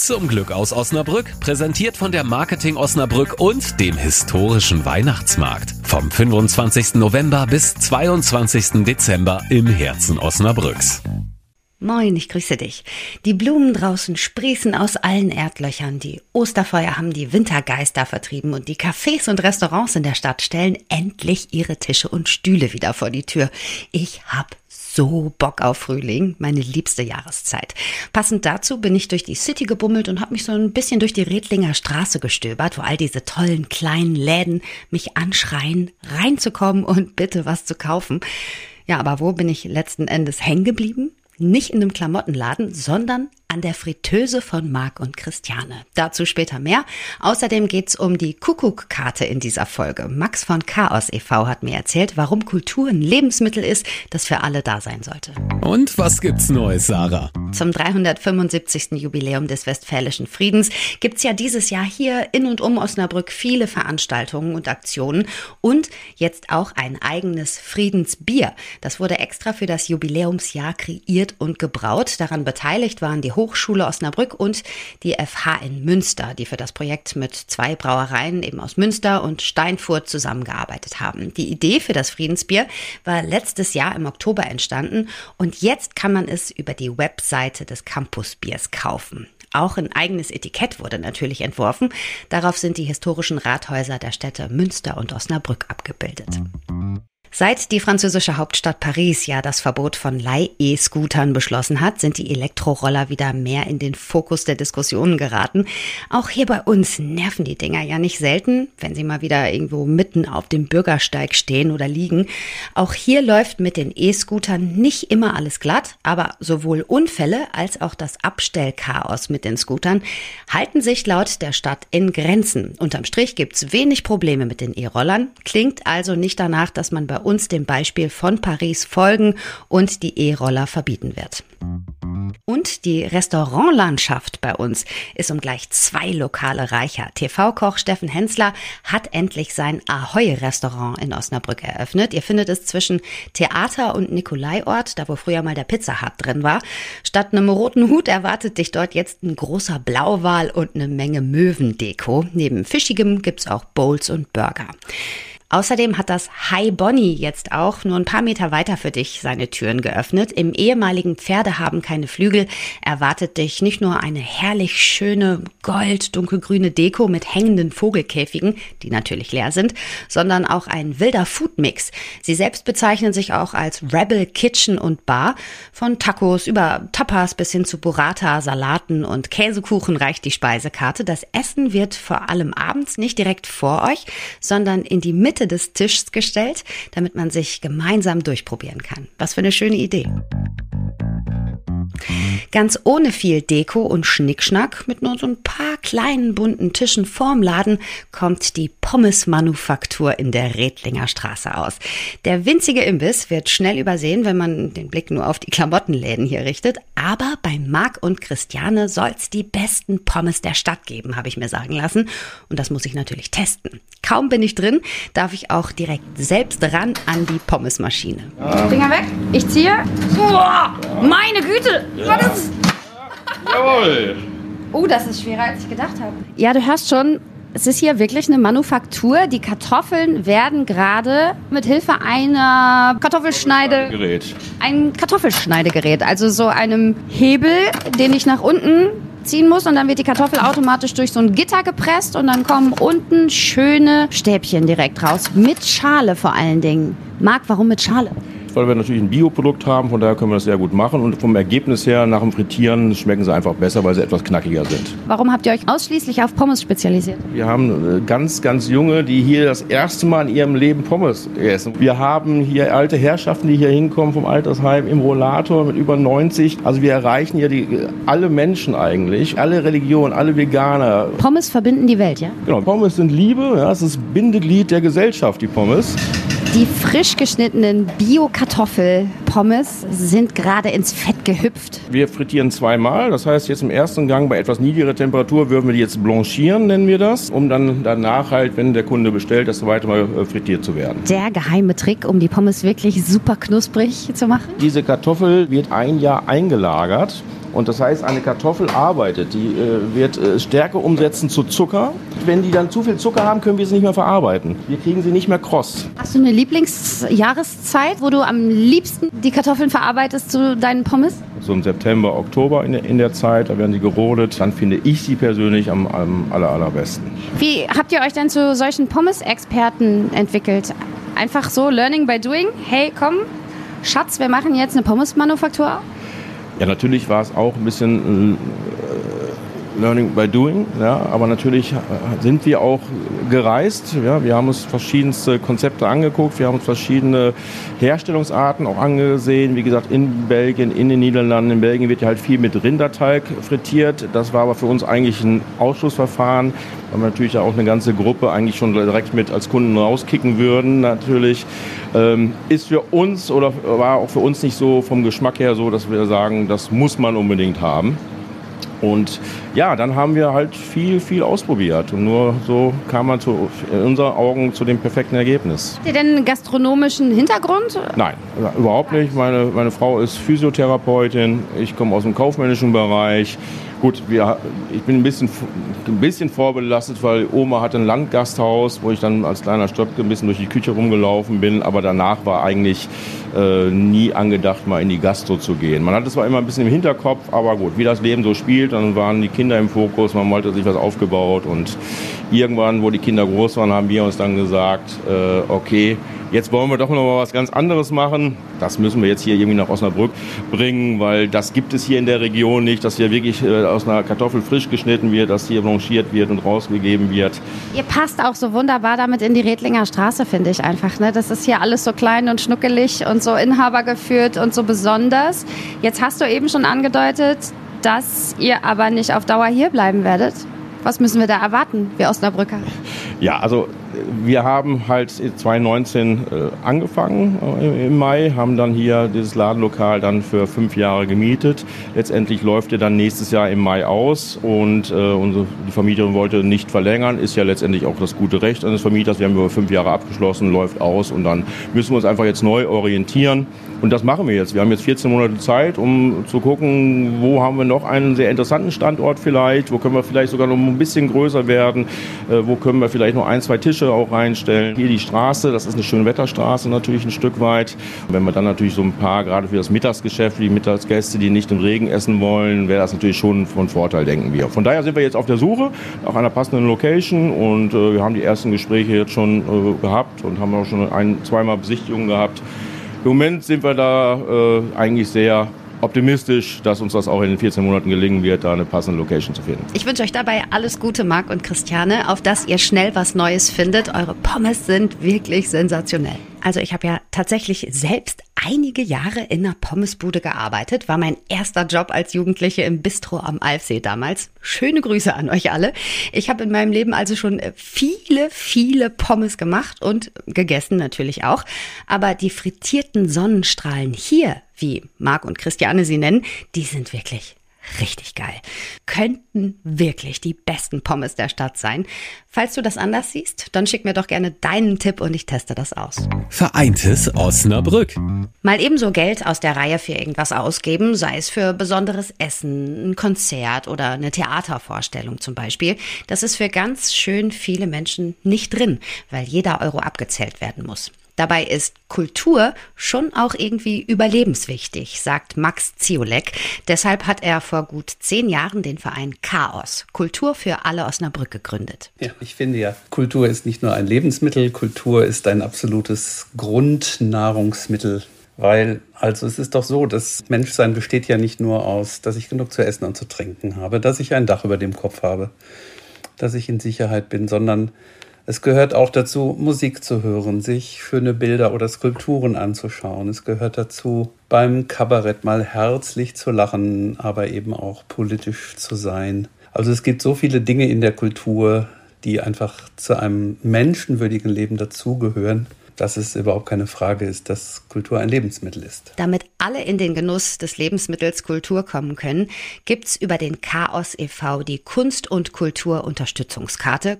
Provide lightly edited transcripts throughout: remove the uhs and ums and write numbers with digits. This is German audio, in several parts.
Zum Glück aus Osnabrück, präsentiert von der Marketing Osnabrück und dem historischen Weihnachtsmarkt. Vom 25. November bis 22. Dezember im Herzen Osnabrücks. Moin, ich grüße dich. Die Blumen draußen sprießen aus allen Erdlöchern, die Osterfeuer haben die Wintergeister vertrieben und die Cafés und Restaurants in der Stadt stellen endlich ihre Tische und Stühle wieder vor die Tür. Ich hab so Bock auf Frühling, meine liebste Jahreszeit. Passend dazu bin ich durch die City gebummelt und habe mich so ein bisschen durch die Redlinger Straße gestöbert, wo all diese tollen kleinen Läden mich anschreien, reinzukommen und bitte was zu kaufen. Ja, aber wo bin ich letzten Endes hängen geblieben? Nicht in einem Klamottenladen, sondern an der Fritteuse von Marc und Christiane. Dazu später mehr. Außerdem geht's um die Kuckuck-Karte in dieser Folge. Max von Chaos e.V. hat mir erzählt, warum Kultur ein Lebensmittel ist, das für alle da sein sollte. Und was gibt's Neues, Sarah? Zum 375. Jubiläum des Westfälischen Friedens gibt's ja dieses Jahr hier in und um Osnabrück viele Veranstaltungen und Aktionen und jetzt auch ein eigenes Friedensbier. Das wurde extra für das Jubiläumsjahr kreiert und gebraut. Daran beteiligt waren die Hochschule Osnabrück und die FH in Münster, die für das Projekt mit 2 Brauereien eben aus Münster und Steinfurt zusammengearbeitet haben. Die Idee für das Friedensbier war letztes Jahr im Oktober entstanden und jetzt kann man es über die Webseite des Campusbiers kaufen. Auch ein eigenes Etikett wurde natürlich entworfen. Darauf sind die historischen Rathäuser der Städte Münster und Osnabrück abgebildet. Seit die französische Hauptstadt Paris ja das Verbot von Leih-E-Scootern beschlossen hat, sind die Elektroroller wieder mehr in den Fokus der Diskussionen geraten. Auch hier bei uns nerven die Dinger ja nicht selten, wenn sie mal wieder irgendwo mitten auf dem Bürgersteig stehen oder liegen. Auch hier läuft mit den E-Scootern nicht immer alles glatt, aber sowohl Unfälle als auch das Abstellchaos mit den Scootern halten sich laut der Stadt in Grenzen. Unterm Strich gibt's wenig Probleme mit den E-Rollern, klingt also nicht danach, dass man bei uns dem Beispiel von Paris folgen und die E-Roller verbieten wird. Und die Restaurantlandschaft bei uns ist um gleich 2 Lokale reicher. TV-Koch Steffen Hensler hat endlich sein Ahoi-Restaurant in Osnabrück eröffnet. Ihr findet es zwischen Theater und Nikolaiort, da wo früher mal der Pizza Hut drin war. Statt einem roten Hut erwartet dich dort jetzt ein großer Blauwal und eine Menge Möwendeko. Neben Fischigem gibt's auch Bowls und Burger. Außerdem hat das Hi Bonnie jetzt auch nur ein paar Meter weiter für dich seine Türen geöffnet. Im ehemaligen Pferde haben keine Flügel erwartet dich nicht nur eine herrlich schöne gold-dunkelgrüne Deko mit hängenden Vogelkäfigen, die natürlich leer sind, sondern auch ein wilder Foodmix. Sie selbst bezeichnen sich auch als Rebel Kitchen und Bar. Von Tacos über Tapas bis hin zu Burrata, Salaten und Käsekuchen reicht die Speisekarte. Das Essen wird vor allem abends nicht direkt vor euch, sondern in die Mitte des Tisches gestellt, damit man sich gemeinsam durchprobieren kann. Was für eine schöne Idee. Ganz ohne viel Deko und Schnickschnack, mit nur so ein paar kleinen bunten Tischen vorm Laden, kommt die Pommes-Manufaktur in der Redlinger Straße aus. Der winzige Imbiss wird schnell übersehen, wenn man den Blick nur auf die Klamottenläden hier richtet. Aber bei Marc und Christiane soll's die besten Pommes der Stadt geben, habe ich mir sagen lassen. Und das muss ich natürlich testen. Kaum bin ich drin, darf ich auch direkt selbst ran an die Pommesmaschine. Finger weg, ich ziehe. Boah, meine Güte! Ja. Was ist? Jawohl! Oh, das ist schwerer, als ich gedacht habe. Ja, du hörst schon, es ist hier wirklich eine Manufaktur. Die Kartoffeln werden gerade mit Hilfe einer ein Kartoffelschneidegerät, also so einem Hebel, den ich nach unten ziehen muss und dann wird die Kartoffel automatisch durch so ein Gitter gepresst und dann kommen unten schöne Stäbchen direkt raus. Mit Schale vor allen Dingen. Marc, warum mit Schale? Weil wir natürlich ein Bioprodukt haben, von daher können wir das sehr gut machen. Und vom Ergebnis her, nach dem Frittieren, schmecken sie einfach besser, weil sie etwas knackiger sind. Warum habt ihr euch ausschließlich auf Pommes spezialisiert? Wir haben ganz, ganz Junge, die hier das erste Mal in ihrem Leben Pommes essen. Wir haben hier alte Herrschaften, die hier hinkommen vom Altersheim im Rollator mit über 90. Also wir erreichen hier alle Menschen eigentlich, alle Religionen, alle Veganer. Pommes verbinden die Welt, ja? Genau, Pommes sind Liebe, ja, es ist Bindeglied der Gesellschaft, die Pommes. Die frisch geschnittenen Bio-Kartoffel-Pommes sind gerade ins Fett gehüpft. Wir frittieren zweimal, das heißt jetzt im ersten Gang bei etwas niedrigerer Temperatur würden wir die jetzt blanchieren, nennen wir das, um dann danach halt, wenn der Kunde bestellt, das zweite Mal frittiert zu werden. Der geheime Trick, um die Pommes wirklich super knusprig zu machen? Diese Kartoffel wird ein Jahr eingelagert Und das heißt, eine Kartoffel arbeitet, die wird Stärke umsetzen zu Zucker. Wenn die dann zu viel Zucker haben, können wir sie nicht mehr verarbeiten. Wir kriegen sie nicht mehr kross. Hast du eine Lieblingsjahreszeit, wo du am liebsten die Kartoffeln verarbeitest zu deinen Pommes? So im September, Oktober in der Zeit, da werden sie gerodet. Dann finde ich sie persönlich am allerbesten. Wie habt ihr euch denn zu solchen Pommes-Experten entwickelt? Einfach so Learning by Doing? Hey, komm, Schatz, wir machen jetzt eine Pommes-Manufaktur? Ja, natürlich war es auch ein bisschen Learning by Doing, ja, aber natürlich sind wir auch gereist. Ja, wir haben uns verschiedenste Konzepte angeguckt, wir haben uns verschiedene Herstellungsarten auch angesehen. Wie gesagt, in Belgien, in den Niederlanden. In Belgien wird ja halt viel mit Rinderteig frittiert. Das war aber für uns eigentlich ein Ausschlussverfahren, weil wir natürlich auch eine ganze Gruppe eigentlich schon direkt mit als Kunden rauskicken würden. Natürlich ist für uns oder war auch für uns nicht so vom Geschmack her so, dass wir sagen, das muss man unbedingt haben. Und ja, dann haben wir halt viel ausprobiert und nur so kam man in unseren Augen zu dem perfekten Ergebnis. Habt ihr denn einen gastronomischen Hintergrund? Nein, überhaupt nicht. Meine Frau ist Physiotherapeutin, ich komme aus dem kaufmännischen Bereich. Gut, ich bin ein bisschen vorbelastet, weil Oma hatte ein Landgasthaus, wo ich dann als kleiner Stöpke ein bisschen durch die Küche rumgelaufen bin. Aber danach war eigentlich nie angedacht, mal in die Gastro zu gehen. Man hatte zwar immer ein bisschen im Hinterkopf, aber gut, wie das Leben so spielt, dann waren die Kinder im Fokus, man wollte sich was aufgebaut. Und irgendwann, wo die Kinder groß waren, haben wir uns dann gesagt, okay, jetzt wollen wir doch noch mal was ganz anderes machen. Das müssen wir jetzt hier irgendwie nach Osnabrück bringen, weil das gibt es hier in der Region nicht, dass hier wirklich aus einer Kartoffel frisch geschnitten wird, dass hier blanchiert wird und rausgegeben wird. Ihr passt auch so wunderbar damit in die Redlinger Straße, finde ich einfach. Ne? Das ist hier alles so klein und schnuckelig und so inhabergeführt und so besonders. Jetzt hast du eben schon angedeutet, dass ihr aber nicht auf Dauer hier bleiben werdet. Was müssen wir da erwarten, wir Osnabrücker? Ja, also wir haben halt 2019 angefangen im Mai, haben dann hier dieses Ladenlokal dann für 5 Jahre gemietet. Letztendlich läuft er dann nächstes Jahr im Mai aus und die Vermieterin wollte nicht verlängern. Ist ja letztendlich auch das gute Recht eines Vermieters. Wir haben über 5 Jahre abgeschlossen, läuft aus und dann müssen wir uns einfach jetzt neu orientieren. Und das machen wir jetzt. Wir haben jetzt 14 Monate Zeit, um zu gucken, wo haben wir noch einen sehr interessanten Standort vielleicht, wo können wir vielleicht sogar noch ein bisschen größer werden, wo können wir vielleicht noch 1, 2 Tische auch reinstellen. Hier die Straße, das ist eine Schönwetterstraße natürlich ein Stück weit. Und wenn wir dann natürlich so ein paar, gerade für das Mittagsgeschäft, die Mittagsgäste, die nicht im Regen essen wollen, wäre das natürlich schon von Vorteil, denken wir. Von daher sind wir jetzt auf der Suche nach einer passenden Location und wir haben die ersten Gespräche jetzt schon gehabt und haben auch schon 1-2 Mal Besichtigungen gehabt. Im Moment sind wir da eigentlich sehr optimistisch, dass uns das auch in den 14 Monaten gelingen wird, da eine passende Location zu finden. Ich wünsche euch dabei alles Gute, Marc und Christiane, auf dass ihr schnell was Neues findet. Eure Pommes sind wirklich sensationell. Also ich habe ja tatsächlich selbst einige Jahre in einer Pommesbude gearbeitet. War mein erster Job als Jugendliche im Bistro am Alfsee damals. Schöne Grüße an euch alle. Ich habe in meinem Leben also schon viele Pommes gemacht und gegessen natürlich auch. Aber die frittierten Sonnenstrahlen hier, wie Marc und Christiane sie nennen, die sind wirklich richtig geil. Könnten wirklich die besten Pommes der Stadt sein. Falls du das anders siehst, dann schick mir doch gerne deinen Tipp und ich teste das aus. Vereintes Osnabrück. Mal ebenso Geld aus der Reihe für irgendwas ausgeben, sei es für besonderes Essen, ein Konzert oder eine Theatervorstellung zum Beispiel. Das ist für ganz schön viele Menschen nicht drin, weil jeder Euro abgezählt werden muss. Dabei ist Kultur schon auch irgendwie überlebenswichtig, sagt Max Ziolek. Deshalb hat er vor gut 10 Jahren den Verein Chaos, Kultur für alle Osnabrück, gegründet. Ja, ich finde ja, Kultur ist nicht nur ein Lebensmittel, Kultur ist ein absolutes Grundnahrungsmittel. Weil, also es ist doch so, das Menschsein besteht ja nicht nur aus, dass ich genug zu essen und zu trinken habe, dass ich ein Dach über dem Kopf habe, dass ich in Sicherheit bin, sondern es gehört auch dazu, Musik zu hören, sich schöne Bilder oder Skulpturen anzuschauen. Es gehört dazu, beim Kabarett mal herzlich zu lachen, aber eben auch politisch zu sein. Also es gibt so viele Dinge in der Kultur, die einfach zu einem menschenwürdigen Leben dazugehören, dass es überhaupt keine Frage ist, dass Kultur ein Lebensmittel ist. Damit alle in den Genuss des Lebensmittels Kultur kommen können, gibt's über den Chaos e.V. die Kunst- und Kultur-Unterstützungskarte, kurz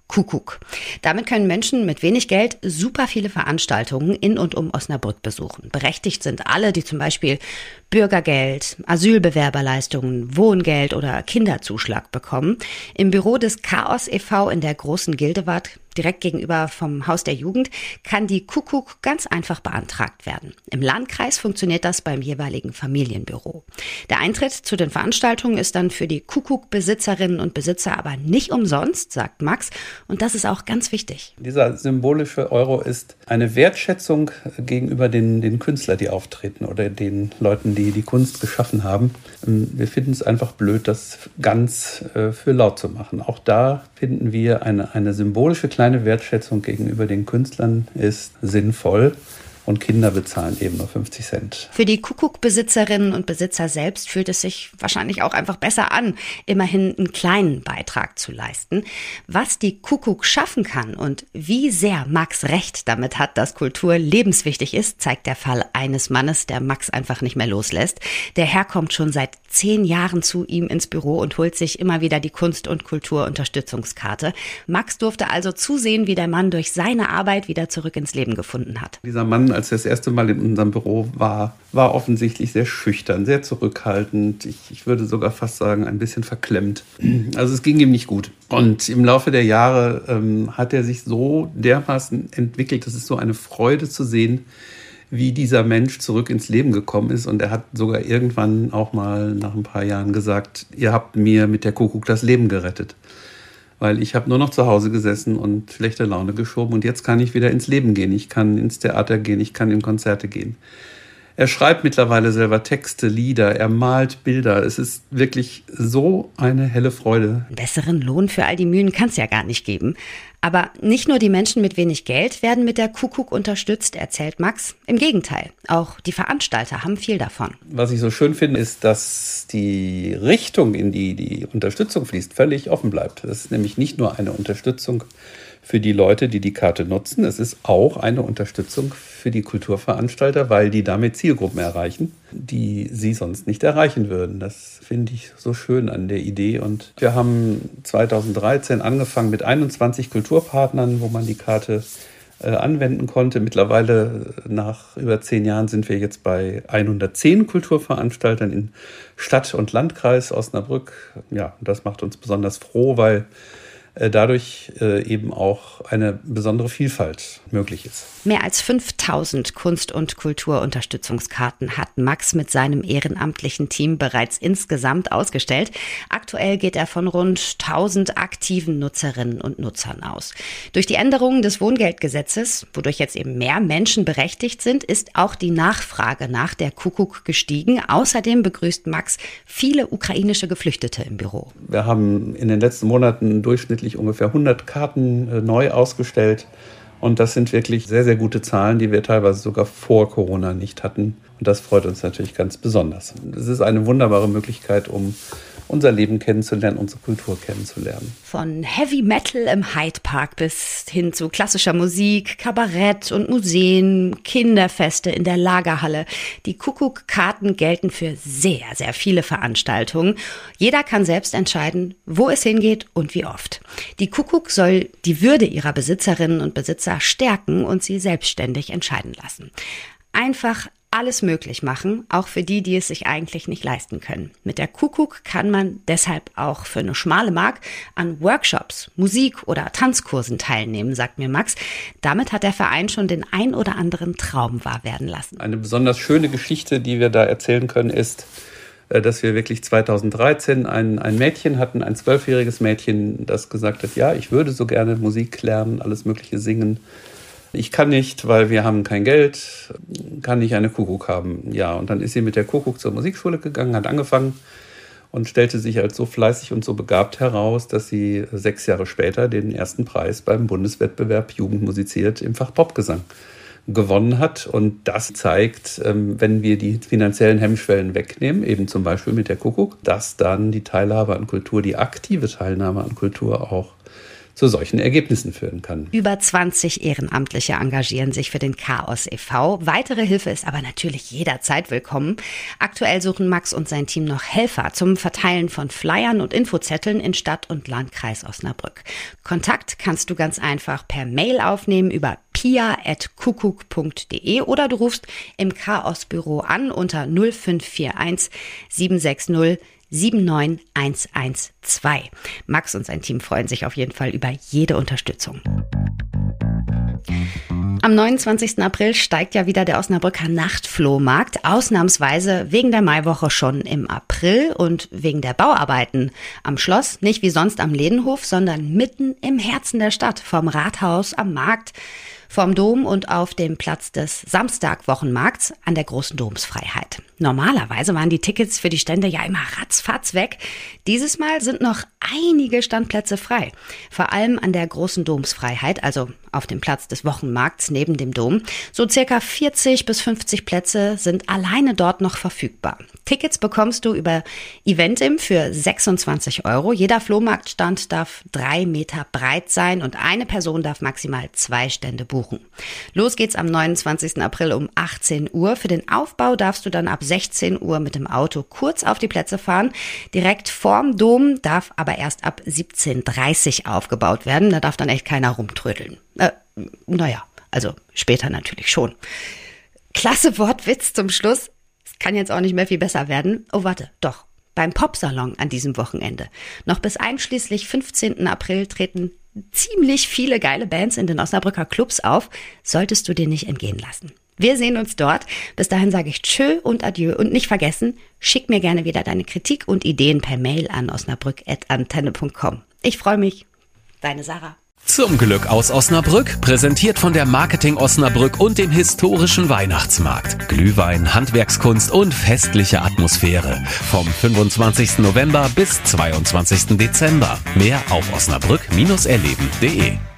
Kuckuck. Damit können Menschen mit wenig Geld super viele Veranstaltungen in und um Osnabrück besuchen. Berechtigt sind alle, die zum Beispiel Bürgergeld, Asylbewerberleistungen, Wohngeld oder Kinderzuschlag bekommen. Im Büro des Chaos e.V. in der Großen Gildewart, direkt gegenüber vom Haus der Jugend, kann die Kuckuck ganz einfach beantragt werden. Im Landkreis funktioniert das beim jeweiligen Familienbüro. Der Eintritt zu den Veranstaltungen ist dann für die Kuckuck-Besitzerinnen und Besitzer aber nicht umsonst, sagt Max. Und das ist auch ganz wichtig. Dieser symbolische Euro ist eine Wertschätzung gegenüber den Künstlern, die auftreten oder den Leuten, die Kunst geschaffen haben. Wir finden es einfach blöd, das ganz für laut zu machen. Auch da finden wir eine symbolische kleine Wertschätzung gegenüber den Künstlern ist sinnvoll. Und Kinder bezahlen eben nur 50 Cent. Für die Kuckuck-Besitzerinnen und Besitzer selbst fühlt es sich wahrscheinlich auch einfach besser an, immerhin einen kleinen Beitrag zu leisten. Was die Kuckuck schaffen kann und wie sehr Max recht damit hat, dass Kultur lebenswichtig ist, zeigt der Fall eines Mannes, der Max einfach nicht mehr loslässt. Der Herr kommt schon seit 10 Jahren zu ihm ins Büro und holt sich immer wieder die Kunst- und Kulturunterstützungskarte. Max durfte also zusehen, wie der Mann durch seine Arbeit wieder zurück ins Leben gefunden hat. Dieser Mann, als er das erste Mal in unserem Büro war offensichtlich sehr schüchtern, sehr zurückhaltend. Ich würde sogar fast sagen, ein bisschen verklemmt. Also es ging ihm nicht gut. Und im Laufe der Jahre hat er sich so dermaßen entwickelt, das ist so eine Freude zu sehen, wie dieser Mensch zurück ins Leben gekommen ist. Und er hat sogar irgendwann auch mal nach ein paar Jahren gesagt, ihr habt mir mit der Kuckuck das Leben gerettet. Weil ich habe nur noch zu Hause gesessen und schlechte Laune geschoben und jetzt kann ich wieder ins Leben gehen. Ich kann ins Theater gehen, ich kann in Konzerte gehen. Er schreibt mittlerweile selber Texte, Lieder, er malt Bilder. Es ist wirklich so eine helle Freude. Einen besseren Lohn für all die Mühen kann es ja gar nicht geben. Aber nicht nur die Menschen mit wenig Geld werden mit der Kuckuck unterstützt, erzählt Max. Im Gegenteil, auch die Veranstalter haben viel davon. Was ich so schön finde, ist, dass die Richtung, in die Unterstützung fließt, völlig offen bleibt. Das ist nämlich nicht nur eine Unterstützung für die Leute, die die Karte nutzen. Es ist auch eine Unterstützung für die Kulturveranstalter, weil die damit Zielgruppen erreichen, die sie sonst nicht erreichen würden. Das finde ich so schön an der Idee. Und wir haben 2013 angefangen mit 21 Kulturpartnern, wo man die Karte anwenden konnte. Mittlerweile nach über 10 Jahren sind wir jetzt bei 110 Kulturveranstaltern in Stadt und Landkreis Osnabrück. Ja, das macht uns besonders froh, weil dadurch eben auch eine besondere Vielfalt möglich ist. Mehr als 5000 Kunst- und Kulturunterstützungskarten hat Max mit seinem ehrenamtlichen Team bereits insgesamt ausgestellt. Aktuell geht er von rund 1000 aktiven Nutzerinnen und Nutzern aus. Durch die Änderungen des Wohngeldgesetzes, wodurch jetzt eben mehr Menschen berechtigt sind, ist auch die Nachfrage nach der Kuckuck gestiegen. Außerdem begrüßt Max viele ukrainische Geflüchtete im Büro. Wir haben in den letzten Monaten durchschnittlich ungefähr 100 Karten neu ausgestellt. Und das sind wirklich sehr, sehr gute Zahlen, die wir teilweise sogar vor Corona nicht hatten. Und das freut uns natürlich ganz besonders. Es ist eine wunderbare Möglichkeit, um unser Leben kennenzulernen, unsere Kultur kennenzulernen. Von Heavy Metal im Hyde Park bis hin zu klassischer Musik, Kabarett und Museen, Kinderfeste in der Lagerhalle. Die Kuckuck-Karten gelten für sehr, sehr viele Veranstaltungen. Jeder kann selbst entscheiden, wo es hingeht und wie oft. Die Kuckuck soll die Würde ihrer Besitzerinnen und Besitzer stärken und sie selbstständig entscheiden lassen. Einfach alles möglich machen, auch für die, die es sich eigentlich nicht leisten können. Mit der Kuckuck kann man deshalb auch für eine schmale Mark an Workshops, Musik- oder Tanzkursen teilnehmen, sagt mir Max. Damit hat der Verein schon den ein oder anderen Traum wahr werden lassen. Eine besonders schöne Geschichte, die wir da erzählen können, ist, dass wir wirklich 2013 ein Mädchen hatten, ein 12-jähriges Mädchen, das gesagt hat, ja, ich würde so gerne Musik lernen, alles Mögliche singen. Ich kann nicht, weil wir haben kein Geld, kann ich eine Kuckuck haben. Ja, und dann ist sie mit der Kuckuck zur Musikschule gegangen, hat angefangen und stellte sich als so fleißig und so begabt heraus, dass sie 6 Jahre später den ersten Preis beim Bundeswettbewerb Jugend musiziert im Fach Popgesang gewonnen hat. Und das zeigt, wenn wir die finanziellen Hemmschwellen wegnehmen, eben zum Beispiel mit der Kuckuck, dass dann die Teilhabe an Kultur, die aktive Teilnahme an Kultur auch zu solchen Ergebnissen führen kann. Über 20 Ehrenamtliche engagieren sich für den Chaos e.V. Weitere Hilfe ist aber natürlich jederzeit willkommen. Aktuell suchen Max und sein Team noch Helfer zum Verteilen von Flyern und Infozetteln in Stadt und Landkreis Osnabrück. Kontakt kannst du ganz einfach per Mail aufnehmen über pia@kuckuck.de oder du rufst im Chaos-Büro an unter 0541 760 79112. Max und sein Team freuen sich auf jeden Fall über jede Unterstützung. Am 29. April steigt ja wieder der Osnabrücker Nachtflohmarkt, ausnahmsweise wegen der Maiwoche schon im April und wegen der Bauarbeiten am Schloss, nicht wie sonst am Ledenhof, sondern mitten im Herzen der Stadt, vom Rathaus am Markt, vom Dom und auf dem Platz des Samstagwochenmarkts an der Großen Domsfreiheit. Normalerweise waren die Tickets für die Stände ja immer ratzfatz weg. Dieses Mal sind noch einige Standplätze frei. Vor allem an der Großen Domsfreiheit, also auf dem Platz des Wochenmarkts neben dem Dom. So circa 40 bis 50 Plätze sind alleine dort noch verfügbar. Tickets bekommst du über Eventim für 26 €. Jeder Flohmarktstand darf 3 Meter breit sein und eine Person darf maximal 2 Stände buchen. Los geht's am 29. April um 18 Uhr. Für den Aufbau darfst du dann ab 16 Uhr mit dem Auto kurz auf die Plätze fahren. Direkt vorm Dom darf aber erst ab 17:30 aufgebaut werden. Da darf dann echt keiner rumtrödeln. Also später natürlich schon. Klasse Wortwitz zum Schluss. Es kann jetzt auch nicht mehr viel besser werden. Oh, warte, doch. Beim Popsalon an diesem Wochenende. Noch bis einschließlich 15. April treten ziemlich viele geile Bands in den Osnabrücker Clubs auf. Solltest du dir nicht entgehen lassen. Wir sehen uns dort. Bis dahin sage ich tschö und adieu. Und nicht vergessen, schick mir gerne wieder deine Kritik und Ideen per Mail an osnabrück@antenne.com. Ich freue mich. Deine Sarah. Zum Glück aus Osnabrück, präsentiert von der Marketing Osnabrück und dem historischen Weihnachtsmarkt. Glühwein, Handwerkskunst und festliche Atmosphäre. Vom 25. November bis 22. Dezember. Mehr auf osnabrück-erleben.de.